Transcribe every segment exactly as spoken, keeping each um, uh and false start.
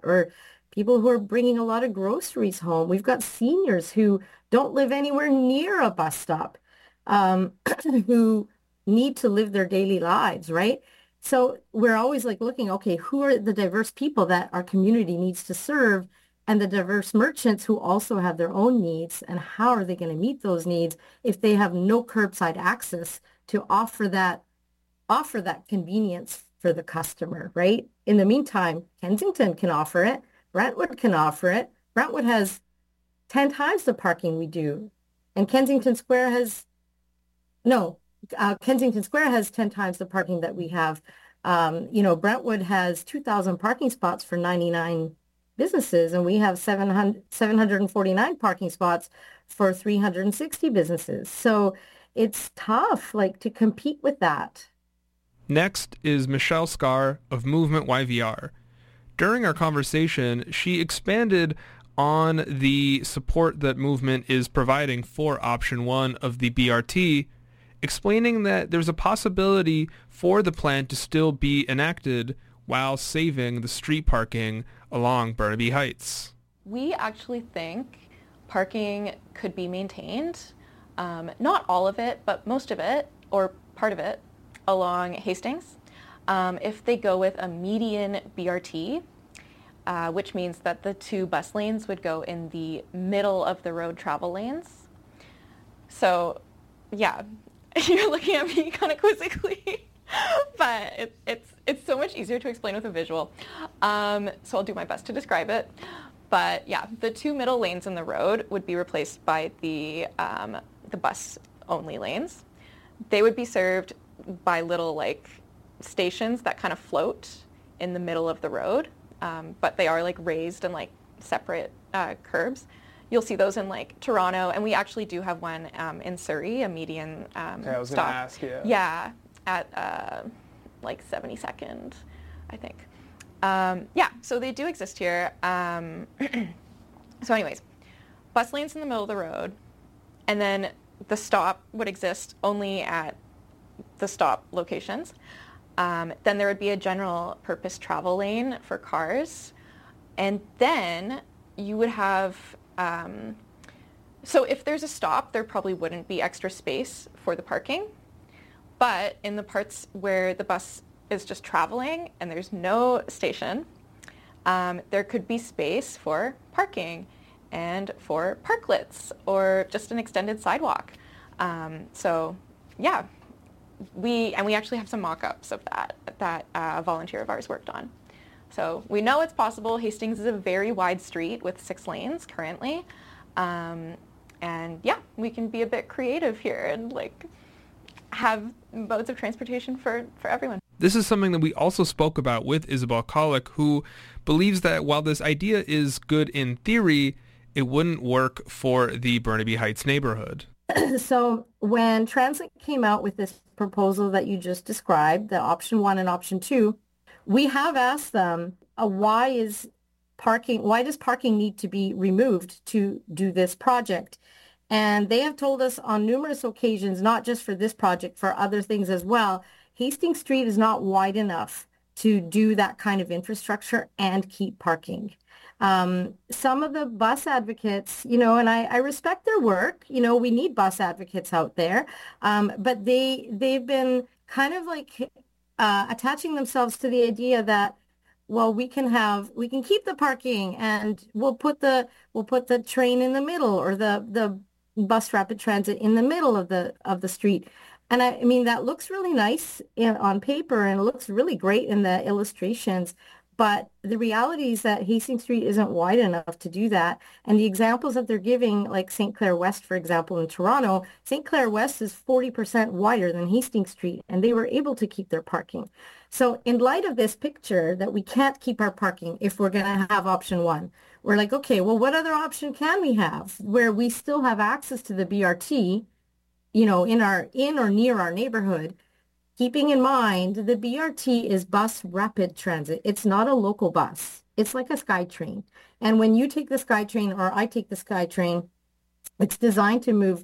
or people who are bringing a lot of groceries home. We've got seniors who don't live anywhere near a bus stop, um, who need to live their daily lives, right? So we're always like looking, okay, who are the diverse people that our community needs to serve, and the diverse merchants who also have their own needs, and how are they going to meet those needs if they have no curbside access to offer that offer that convenience for the customer, right? In the meantime, Kensington can offer it, Brentwood can offer it. Brentwood has ten times the parking we do, and Kensington Square has no, uh, Kensington Square has ten times the parking that we have. Um, you know, Brentwood has two thousand parking spots for ninety-nine businesses, and we have seven hundred, seven hundred forty-nine parking spots for three hundred sixty businesses. So it's tough, like, to compete with that. Next is Michelle Scar of Movement Y V R. During our conversation, she expanded on the support that Movement is providing for option one of the B R T, explaining that there's a possibility for the plan to still be enacted while saving the street parking along Burnaby Heights. We actually think parking could be maintained, um, not all of it, but most of it, or part of it, along Hastings. Um, if they go with a median B R T, uh, which means that the two bus lanes would go in the middle of the road travel lanes. So, yeah, you're looking at me kind of quizzically, but it, it's it's so much easier to explain with a visual. Um, so I'll do my best to describe it. But yeah, the two middle lanes in the road would be replaced by the um, the bus-only lanes. They would be served by little like stations that kind of float in the middle of the road, um, but they are like raised and like separate uh, curbs. You'll see those in like Toronto, and we actually do have one um, in Surrey, a median um, okay, I was stop. gonna ask you. Yeah, at uh, like seventy-second, I think. Um, yeah, so they do exist here. Um, so anyways, bus lanes in the middle of the road, and then the stop would exist only at the stop locations. Um, then there would be a general purpose travel lane for cars. And then you would have, um, so if there's a stop, there probably wouldn't be extra space for the parking. But in the parts where the bus is just traveling and there's no station, um, there could be space for parking and for parklets or just an extended sidewalk. Um, so yeah, we, and we actually have some mock-ups of that that uh, a volunteer of ours worked on. So we know it's possible. Hastings is a very wide street with six lanes currently. Um, and yeah, we can be a bit creative here and like have modes of transportation for, for everyone. This is something that we also spoke about with Isabel Colick, who believes that while this idea is good in theory, it wouldn't work for the Burnaby Heights neighborhood. So when Transit came out with this proposal that you just described, the option one and option two, we have asked them, uh, why is parking, why does parking need to be removed to do this project? And they have told us on numerous occasions, not just for this project, for other things as well, Hastings Street is not wide enough to do that kind of infrastructure and keep parking. Um, some of the bus advocates, you know, and I, I respect their work, you know, we need bus advocates out there, um, but they, they've been kind of like uh, attaching themselves to the idea that, well, we can have, we can keep the parking and we'll put the, we'll put the train in the middle or the, the bus rapid transit in the middle of the, of the street. And I, I mean, that looks really nice in, on paper, and it looks really great in the illustrations. But the reality is that Hastings Street isn't wide enough to do that. And the examples that they're giving, like Saint Clair West, for example, in Toronto, Saint Clair West is forty percent wider than Hastings Street, and they were able to keep their parking. So in light of this picture that we can't keep our parking if we're going to have option one, we're like, okay, well, what other option can we have where we still have access to the B R T, you know, in our in or near our neighborhood? Keeping in mind, the B R T is bus rapid transit. It's not a local bus. It's like a SkyTrain. And when you take the SkyTrain or I take the SkyTrain, it's designed to move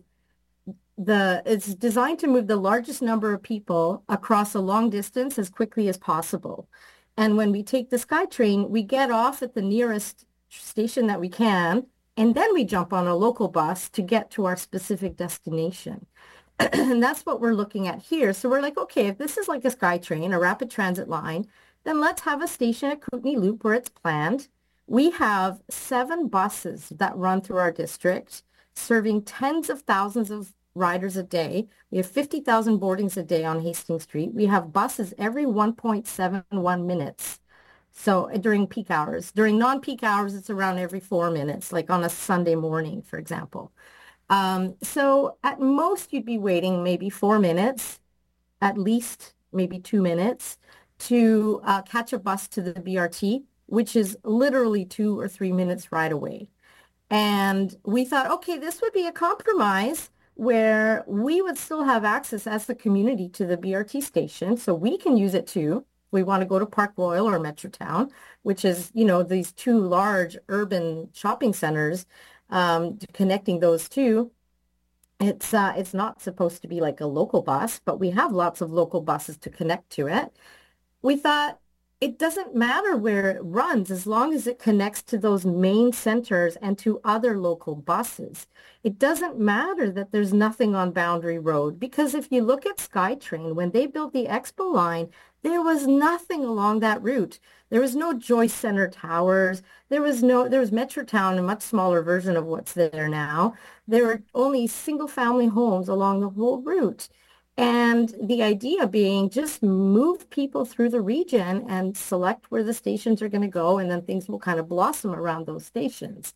the it's designed to move the largest number of people across a long distance as quickly as possible. And when we take the SkyTrain, we get off at the nearest station that we can, and then we jump on a local bus to get to our specific destination. And that's what we're looking at here. So we're like, okay, if this is like a SkyTrain, a rapid transit line, then let's have a station at Kootenay Loop where it's planned. We have seven buses that run through our district, serving tens of thousands of riders a day. We have fifty thousand boardings a day on Hastings Street. We have buses every one point seven one minutes. So during peak hours. During non-peak hours, it's around every four minutes, like on a Sunday morning, for example. Um, so at most, you'd be waiting maybe four minutes, at least maybe two minutes, to uh, catch a bus to the B R T, which is literally two or three minutes right away. And we thought, okay, this would be a compromise where we would still have access as the community to the B R T station, so we can use it too. We want to go to Park Royal or Metrotown, which is, you know, these two large urban shopping centers, um, connecting those two. It's uh, it's not supposed to be like a local bus, but we have lots of local buses to connect to it. We thought it doesn't matter where it runs as long as it connects to those main centers and to other local buses. It doesn't matter that there's nothing on Boundary Road, because if you look at SkyTrain, when they built the Expo line, there was nothing along that route. There was no Joyce Center Towers. There was no, there was Metrotown, a much smaller version of what's there now. There were only single-family homes along the whole route. And the idea being just move people through the region and select where the stations are going to go, and then things will kind of blossom around those stations.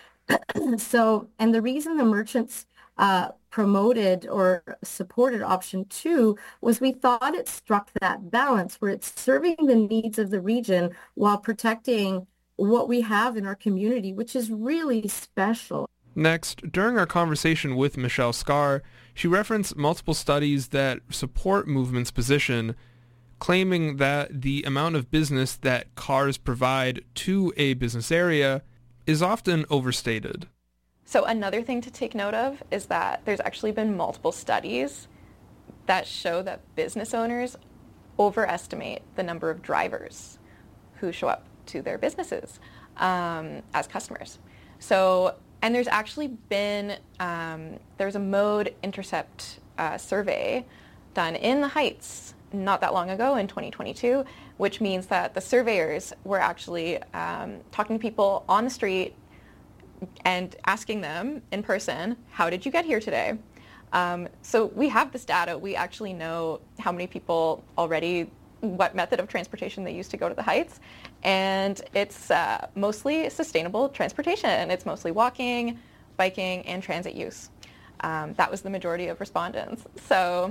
So, and the reason the merchants uh, promoted or supported option two was we thought it struck that balance where it's serving the needs of the region while protecting what we have in our community, which is really special. Next, during our conversation with Michelle Scar, she referenced multiple studies that support Movement's position, claiming that the amount of business that cars provide to a business area is often overstated. So another thing to take note of is that there's actually been multiple studies that show that business owners overestimate the number of drivers who show up to their businesses um, as customers. So, and there's actually been, um, there's a Mode Intercept uh, survey done in the Heights not that long ago in twenty twenty-two, which means that the surveyors were actually um, talking to people on the street and asking them in person, how did you get here today? Um, so we have this data. We actually know how many people already, what method of transportation they use to go to the Heights. And it's uh, mostly sustainable transportation. It's mostly walking, biking, and transit use. Um, that was the majority of respondents. So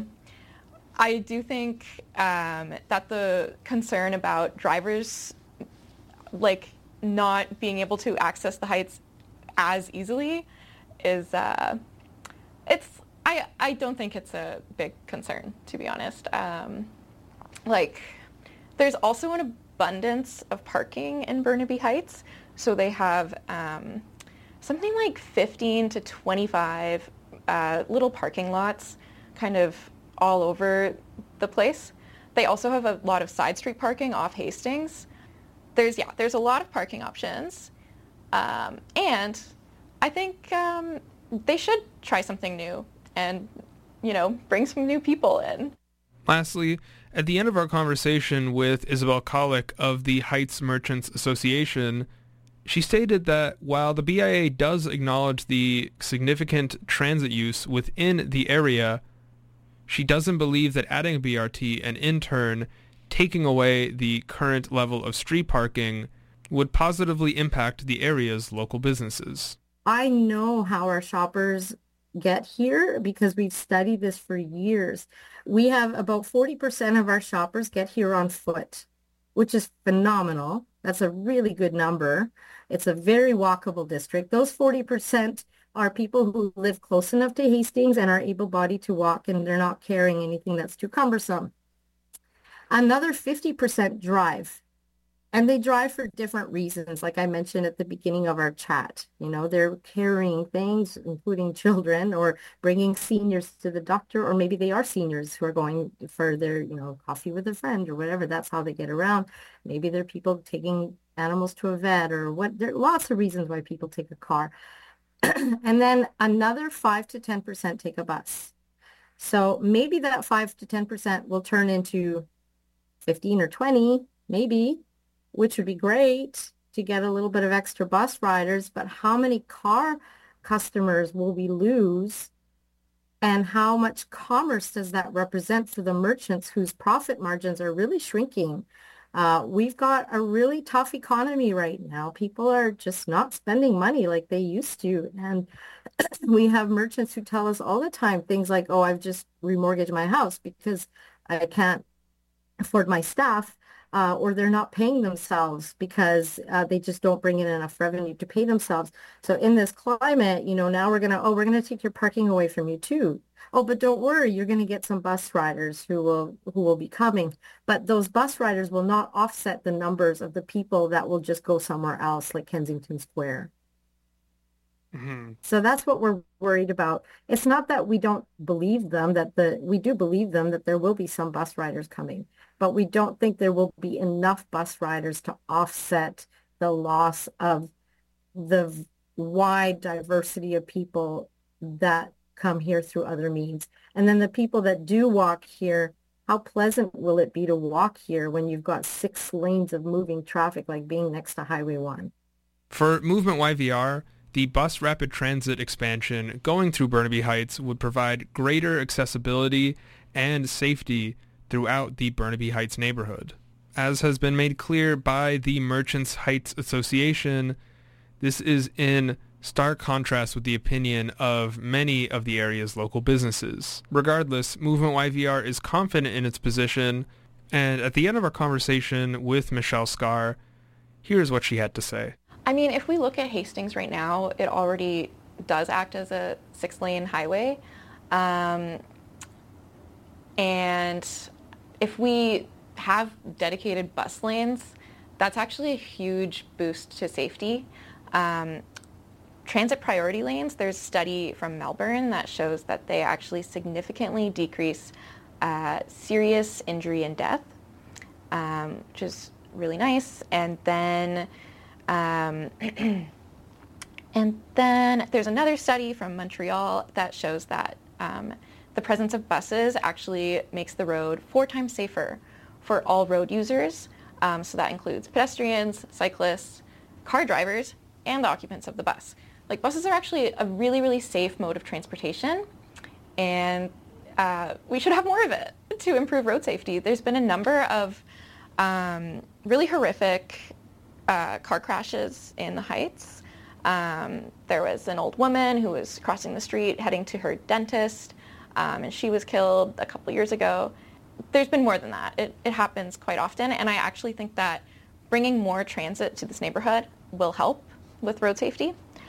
I do think um, that the concern about drivers like not being able to access the Heights as easily is, uh, it's, I, I don't think it's a big concern, to be honest. Um, like, there's also an abundance of parking in Burnaby Heights. So they have um, something like fifteen to twenty-five uh, little parking lots kind of all over the place. They also have a lot of side street parking off Hastings. There's, yeah, there's a lot of parking options. Um, and I think um, they should try something new and, you know, bring some new people in. Lastly, at the end of our conversation with Isabel Kolick of the Heights Merchants Association, she stated that while the B I A does acknowledge the significant transit use within the area, she doesn't believe that adding a B R T and in turn taking away the current level of street parking would positively impact the area's local businesses. I know how our shoppers get here because we've studied this for years. We have about forty percent of our shoppers get here on foot, which is phenomenal. That's a really good number. It's a very walkable district. Those forty percent are people who live close enough to Hastings and are able-bodied to walk, and they're not carrying anything that's too cumbersome. Another fifty percent drive. And they drive for different reasons, like I mentioned at the beginning of our chat. You know, they're carrying things, including children, or bringing seniors to the doctor, or maybe they are seniors who are going for their, you know, coffee with a friend or whatever. That's how they get around. Maybe they're people taking animals to a vet, or what. There are lots of reasons why people take a car. And then another five to ten percent take a bus. So maybe that five to ten percent will turn into fifteen or twenty, maybe, which would be great to get a little bit of extra bus riders. But how many car customers will we lose? And how much commerce does that represent for the merchants whose profit margins are really shrinking? Uh, we've got a really tough economy right now. People are just not spending money like they used to. And we have merchants who tell us all the time things like, oh, I've just remortgaged my house because I can't afford my staff, uh, or they're not paying themselves because uh, they just don't bring in enough revenue to pay themselves. So in this climate, you know, now we're going to, oh, we're going to take your parking away from you too. Oh, but don't worry, you're going to get some bus riders who will who will be coming. But those bus riders will not offset the numbers of the people that will just go somewhere else, like Kensington Square. Mm-hmm. So that's what we're worried about. It's not that we don't believe them, that the we do believe them that there will be some bus riders coming, but we don't think there will be enough bus riders to offset the loss of the wide diversity of people that come here through other means. And then the people that do walk here, how pleasant will it be to walk here when you've got six lanes of moving traffic, like being next to Highway one? For Movement Y V R, the bus rapid transit expansion going through Burnaby Heights would provide greater accessibility and safety throughout the Burnaby Heights neighborhood. As has been made clear by the Merchants Heights Association, this is in stark contrast with the opinion of many of the area's local businesses. Regardless, Movement Y V R is confident in its position, and at the end of our conversation with Michelle Scar, here's what she had to say. I mean, if we look at Hastings right now, it already does act as a six-lane highway. Um, and if we have dedicated bus lanes, that's actually a huge boost to safety. Um, transit priority lanes, there's a study from Melbourne that shows that they actually significantly decrease uh, serious injury and death, um, which is really nice. And then Um, and then there's another study from Montreal that shows that um, the presence of buses actually makes the road four times safer for all road users. Um, so that includes pedestrians, cyclists, car drivers, and the occupants of the bus. Like, buses are actually a really, really safe mode of transportation, and uh, we should have more of it to improve road safety. There's been a number of um, really horrific Uh, car crashes in the Heights. Um, there was an old woman who was crossing the street heading to her dentist, um, and she was killed a couple years ago. There's been more than that. It, it happens quite often, and I actually think that bringing more transit to this neighborhood will help with road safety.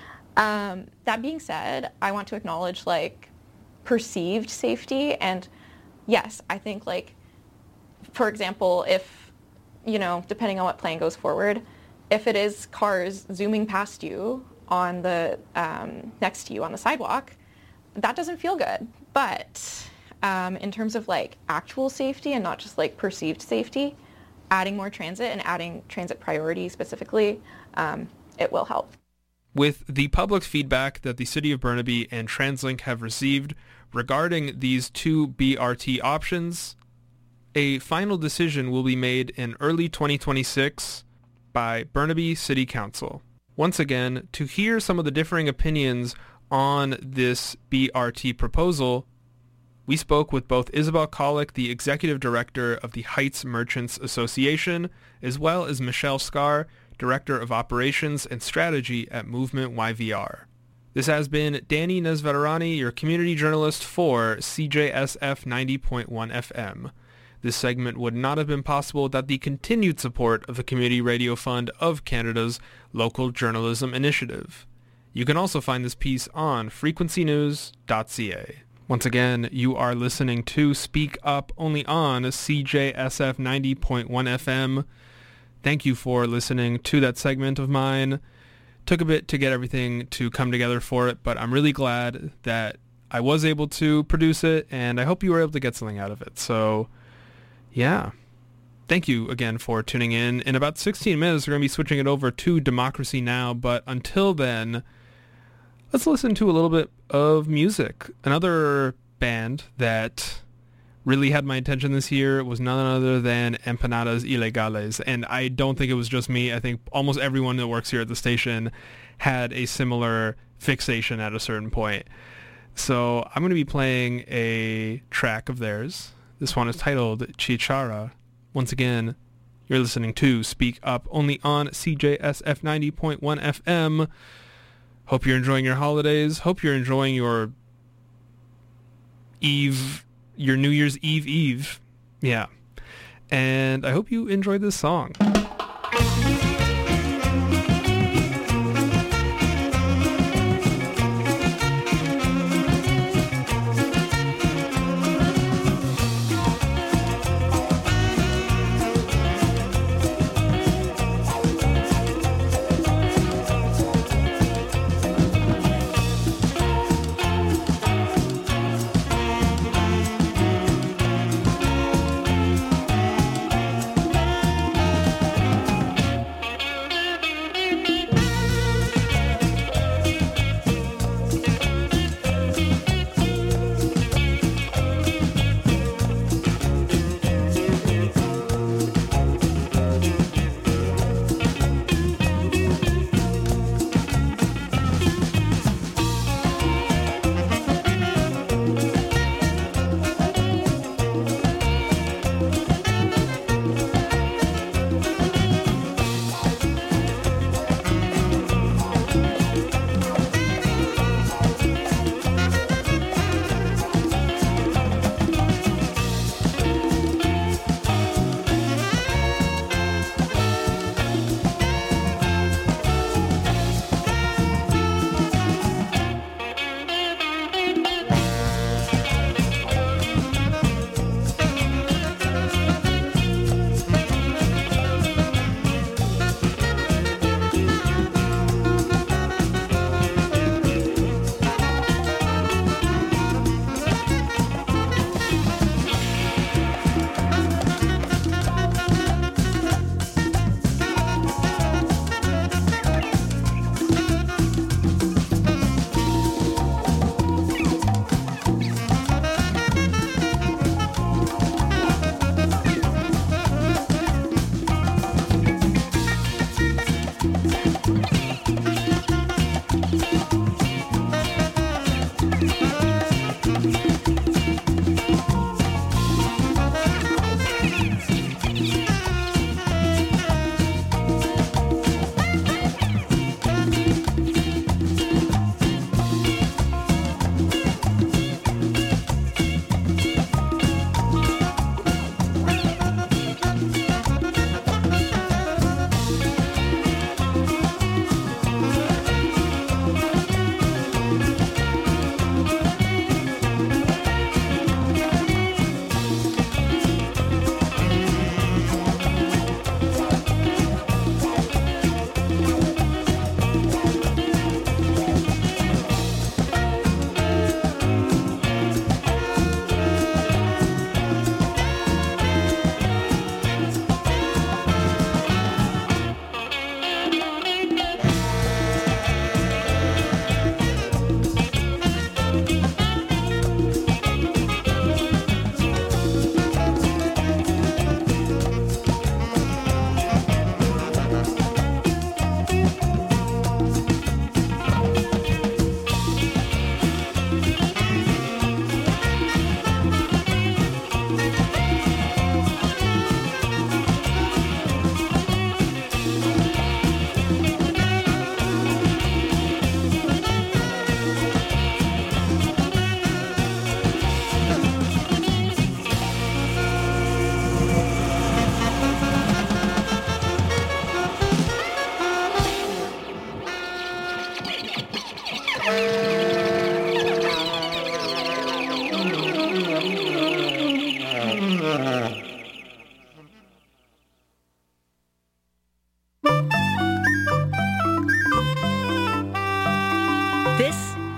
Um, that being said, I want to acknowledge like perceived safety, and yes, I think like, for example, if, you know, depending on what plan goes forward, if it is cars zooming past you on the um, next to you on the sidewalk, that doesn't feel good. But um, in terms of like actual safety and not just like perceived safety, adding more transit and adding transit priority specifically, um, it will help. With the public feedback that the City of Burnaby and TransLink have received regarding these two B R T options, a final decision will be made in early twenty twenty-six by Burnaby City Council. Once again, to hear some of the differing opinions on this B R T proposal, we spoke with both Isabel Colick, the Executive Director of the Heights Merchants Association, as well as Michelle Scar, Director of Operations and Strategy at Movement Y V R. This has been Danny Nesveterani, your community journalist for C J S F ninety point one F M. This segment would not have been possible without the continued support of the Community Radio Fund of Canada's Local Journalism Initiative. You can also find this piece on frequency news dot c a. Once again, you are listening to Speak Up only on C J S F ninety point one F M. thank you for listening to that segment of mine. Took a bit to get everything to come together for it, but I'm really glad that I was able to produce it, and I hope you were able to get something out of it. So, yeah. Thank you again for tuning in. In about sixteen minutes, we're going to be switching it over to Democracy Now!, but until then, let's listen to a little bit of music. Another band that really had my attention this year was none other than Empanadas Ilegales, and I don't think it was just me. I think almost everyone that works here at the station had a similar fixation at a certain point. So I'm going to be playing a track of theirs. This one is titled Chichara. Once again, you're listening to Speak Up, only on C J S F ninety point one F M. Hope you're enjoying your holidays. Hope you're enjoying your Eve, your New Year's Eve Eve. Yeah. And I hope you enjoyed this song.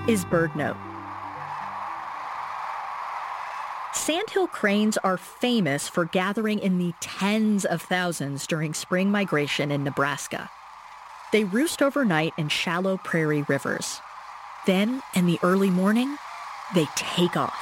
is BirdNote. Sandhill cranes are famous for gathering in the tens of thousands during spring migration in Nebraska. They roost overnight in shallow prairie rivers. Then, in the early morning, they take off.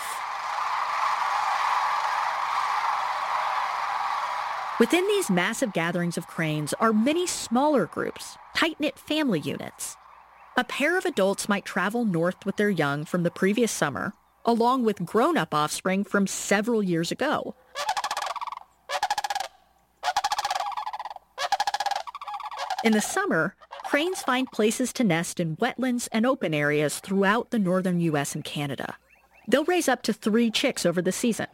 Within these massive gatherings of cranes are many smaller groups, tight-knit family units. A pair of adults might travel north with their young from the previous summer, along with grown-up offspring from several years ago. In the summer, cranes find places to nest in wetlands and open areas throughout the northern U S and Canada. They'll raise up to three chicks over the season.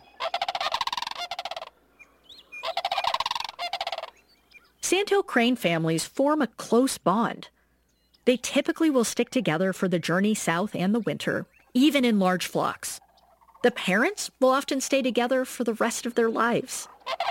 Sandhill crane families form a close bond. They typically will stick together for the journey south and the winter, even in large flocks. The parents will often stay together for the rest of their lives.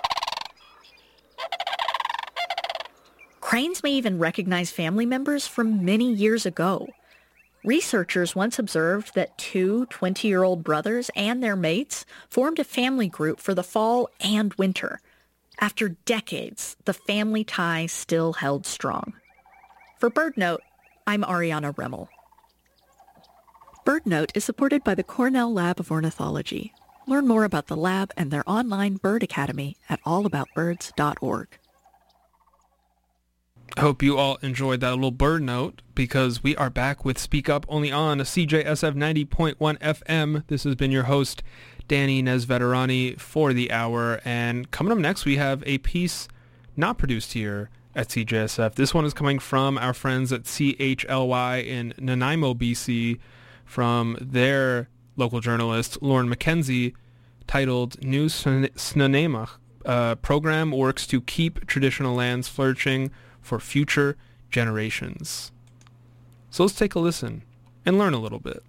Cranes may even recognize family members from many years ago. Researchers once observed that two twenty-year-old brothers and their mates formed a family group for the fall and winter. After decades, the family tie still held strong. For BirdNote, I'm Ariana Remmel. BirdNote is supported by the Cornell Lab of Ornithology. Learn more about the lab and their online bird academy at all about birds dot org. I hope you all enjoyed that little bird note, because we are back with Speak Up only on C J S F ninety point one F M. This has been your host, Danny Nesveterani, for the hour. And coming up next, we have a piece not produced here at C J S F. This one is coming from our friends at C H L Y in Nanaimo, B C, from their local journalist, Lauren McKenzie, titled New Snuneymuxw uh, program works to keep traditional lands flourishing for future generations. So let's take a listen and learn a little bit.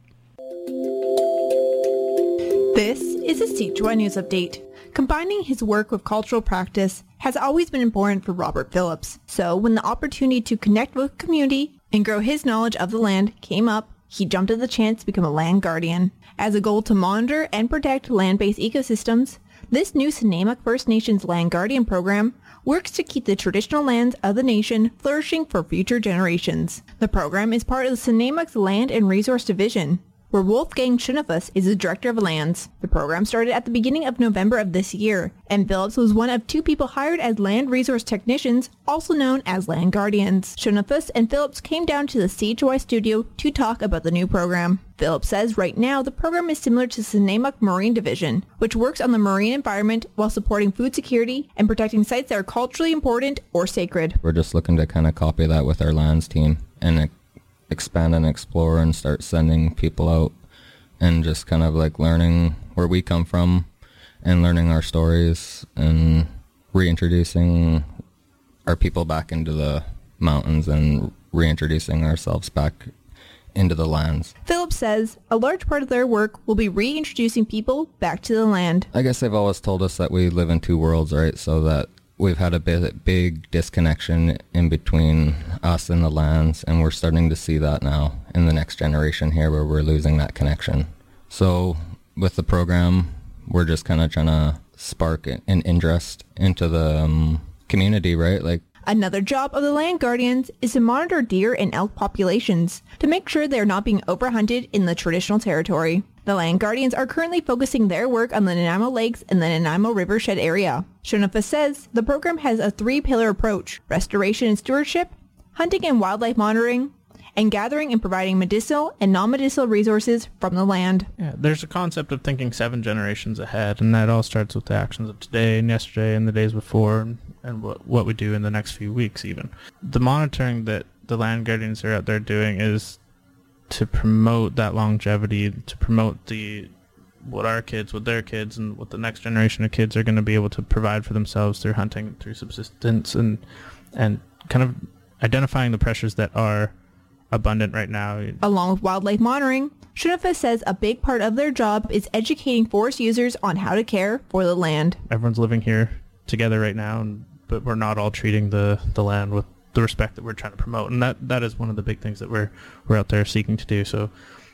This is a C H Y News Update. Combining his work with cultural practice has always been important for Robert Phillips. So when the opportunity to connect with the community and grow his knowledge of the land came up, he jumped at the chance to become a land guardian. As a goal to monitor and protect land-based ecosystems, this new Snuneymuxw First Nations Land Guardian program works to keep the traditional lands of the nation flourishing for future generations. The program is part of the Snuneymuxw Land and Resource Division, where Wolfgang Schoenfuss is the director of lands. The program started at the beginning of November of this year, and Phillips was one of two people hired as land resource technicians, also known as land guardians. Schoenfuss and Phillips came down to the C H Y studio to talk about the new program. Phillips says right now the program is similar to Snuneymuxw Marine Division, which works on the marine environment while supporting food security and protecting sites that are culturally important or sacred. We're just looking to kind of copy that with our lands team and expand and explore and start sending people out and just kind of like learning where we come from and learning our stories and reintroducing our people back into the mountains and reintroducing ourselves back into the lands. Phillips says a large part of their work will be reintroducing people back to the land. I guess they've always told us that we live in two worlds, right? So that we've had a bit big disconnection in between us and the lands, and we're starting to see that now in the next generation here, where we're losing that connection. So with the program, we're just kind of trying to spark an interest into the um, community, right? Like, another job of the land guardians is to monitor deer and elk populations to make sure they are not being overhunted in the traditional territory. The land guardians are currently focusing their work on the Nanaimo Lakes and the Nanaimo Rivershed area. Schoenfuss says the program has a three-pillar approach: restoration and stewardship, hunting and wildlife monitoring, and gathering and providing medicinal and non-medicinal resources from the land. Yeah, there's a concept of thinking seven generations ahead, and that all starts with the actions of today and yesterday and the days before, and, and what, what we do in the next few weeks even. The monitoring that the land guardians are out there doing is to promote that longevity, to promote the what our kids, what their kids, and what the next generation of kids are going to be able to provide for themselves through hunting, through subsistence, and and kind of identifying the pressures that are abundant right now. Along with wildlife monitoring, Schoenfuss says a big part of their job is educating forest users on how to care for the land. Everyone's living here together right now, and, but we're not all treating the, the land with the respect that we're trying to promote, and that, that is one of the big things that we're we're out there seeking to do. So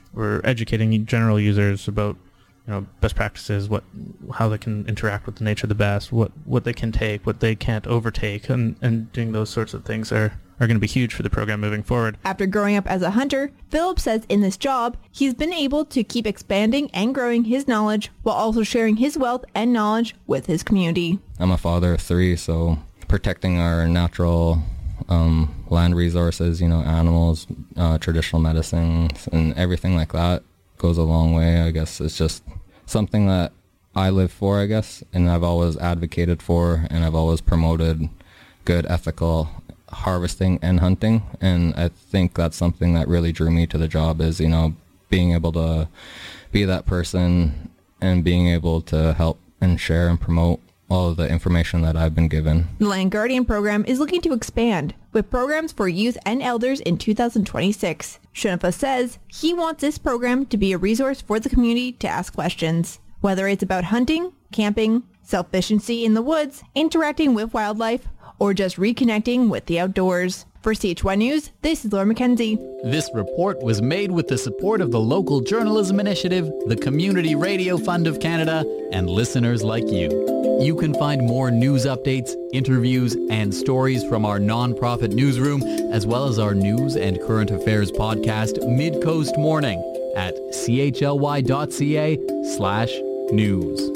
we're educating general users about, you know, best practices, what, how they can interact with the nature of the bass, what, what they can take, what they can't overtake, and, and doing those sorts of things are, are going to be huge for the program moving forward. After growing up as a hunter, Philip says in this job, he's been able to keep expanding and growing his knowledge while also sharing his wealth and knowledge with his community. I'm a father of three, so protecting our natural um, land resources, you know, animals, uh, traditional medicines, and everything like that goes a long way. I guess it's just something that I live for, I guess, and I've always advocated for, and I've always promoted good ethical harvesting and hunting. And I think that's something that really drew me to the job, is, you know, being able to be that person and being able to help and share and promote all of the information that I've been given. The Land Guardian program is looking to expand with programs for youth and elders in two thousand twenty-six. Shunifa says he wants this program to be a resource for the community to ask questions, whether it's about hunting, camping, self-sufficiency in the woods, interacting with wildlife, or just reconnecting with the outdoors. For C H Y News, this is Laura McKenzie. This report was made with the support of the Local Journalism Initiative, the Community Radio Fund of Canada, and listeners like you. You can find more news updates, interviews, and stories from our nonprofit newsroom, as well as our news and current affairs podcast, Mid-Coast Morning, at chly.ca slash news.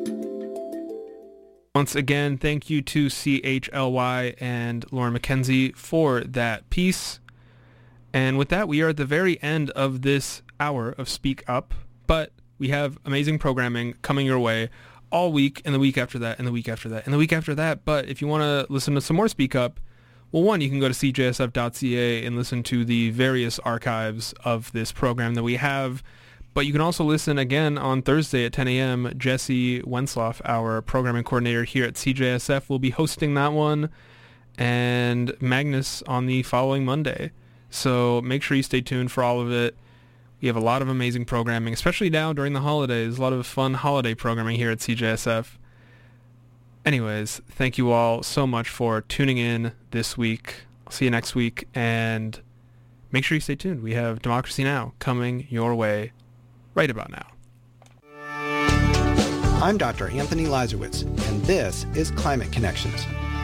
Once again, thank you to C H L Y and Lauren McKenzie for that piece. And with that, we are at the very end of this hour of Speak Up, but we have amazing programming coming your way all week, and the week after that, and the week after that, and the week after that. But if you want to listen to some more Speak Up, well, one, you can go to c j s f dot c a and listen to the various archives of this program that we have. But you can also listen again on Thursday at ten a.m. Jesse Wensloff, our programming coordinator here at C J S F, will be hosting that one, and Magnus on the following Monday. So make sure you stay tuned for all of it. We have a lot of amazing programming, especially now during the holidays. A lot of fun holiday programming here at C J S F. Anyways, thank you all so much for tuning in this week. I'll see you next week, and make sure you stay tuned. We have Democracy Now! Coming your way right about now. I'm Doctor Anthony Lazarowitz, and this is Climate Connections.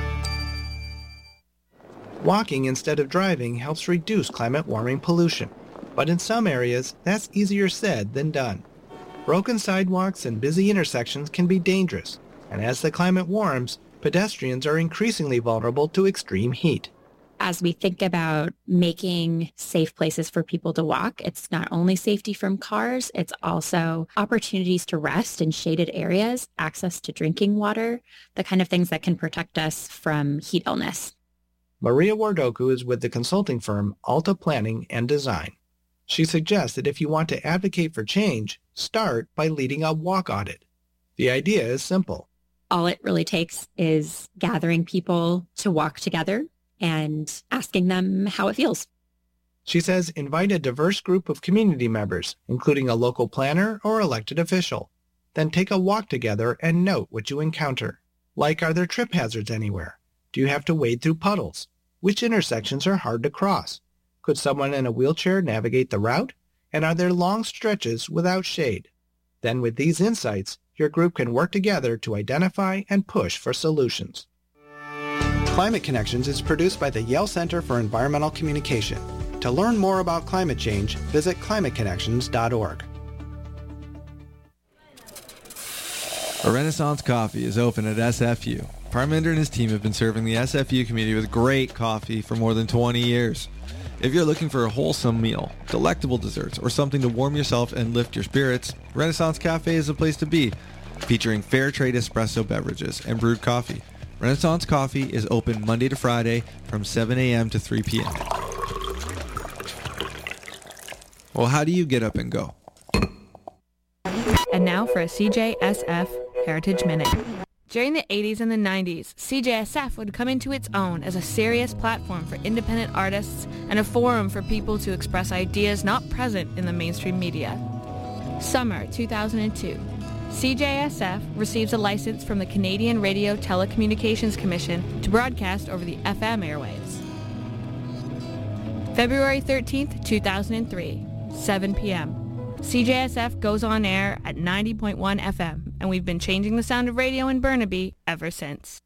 Walking instead of driving helps reduce climate warming pollution, but in some areas, that's easier said than done. Broken sidewalks and busy intersections can be dangerous, and as the climate warms, pedestrians are increasingly vulnerable to extreme heat. As we think about making safe places for people to walk, it's not only safety from cars, it's also opportunities to rest in shaded areas, access to drinking water, the kind of things that can protect us from heat illness. Maria Wardoku is with the consulting firm Alta Planning and Design. She suggests that if you want to advocate for change, start by leading a walk audit. The idea is simple. All it really takes is gathering people to walk together and asking them how it feels. She says invite a diverse group of community members, including a local planner or elected official. Then take a walk together and note what you encounter. Like, are there trip hazards anywhere? Do you have to wade through puddles? Which intersections are hard to cross? Could someone in a wheelchair navigate the route? And are there long stretches without shade? Then with these insights, your group can work together to identify and push for solutions. Climate Connections is produced by the Yale Center for Environmental Communication. To learn more about climate change, visit climate connections dot org. A Renaissance Coffee is open at S F U. Parminder and his team have been serving the S F U community with great coffee for more than twenty years. If you're looking for a wholesome meal, delectable desserts, or something to warm yourself and lift your spirits, Renaissance Cafe is the place to be, featuring fair trade espresso beverages and brewed coffee. Renaissance Coffee is open Monday to Friday from seven a.m. to three p.m. Well, how do you get up and go? And now for a C J S F Heritage Minute. During the eighties and the nineties, C J S F would come into its own as a serious platform for independent artists and a forum for people to express ideas not present in the mainstream media. Summer two thousand two. C J S F receives a license from the Canadian Radio Telecommunications Commission to broadcast over the F M airwaves. February thirteenth, two thousand three. seven p.m. C J S F goes on air at ninety point one F M, and we've been changing the sound of radio in Burnaby ever since.